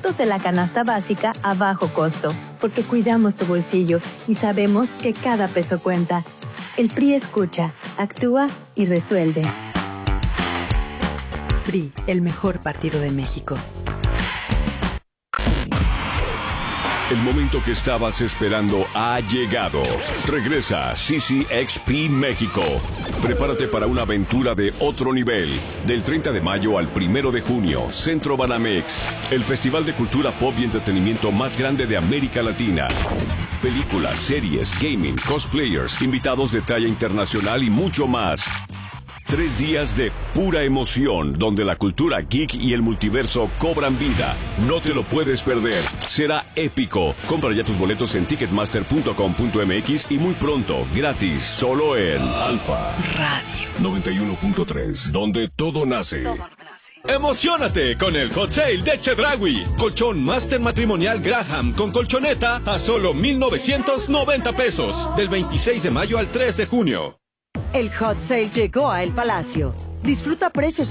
productos de la canasta básica a bajo costo, porque cuidamos tu bolsillo y sabemos que cada peso cuenta. El PRI escucha, actúa y resuelve. PRI, el mejor partido de México. El momento que estabas esperando ha llegado. Regresa CCXP México. Prepárate para una aventura de otro nivel. Del 30 de mayo al 1 de junio, Centro Banamex. El festival de cultura pop y entretenimiento más grande de América Latina. Películas, series, gaming, cosplayers, invitados de talla internacional y mucho más. 3 días de pura emoción, donde la cultura geek y el multiverso cobran vida. No te lo puedes perder. Será épico. Compra ya tus boletos en ticketmaster.com.mx y muy pronto, gratis, solo en Alfa Radio 91.3, donde todo nace. Emocionate con el Hot Sale de Chedraui. Colchón Master Matrimonial Graham con colchoneta a solo 1,990 pesos. Del 26 de mayo al 3 de junio. El Hot Sale llegó a El Palacio. Disfruta precios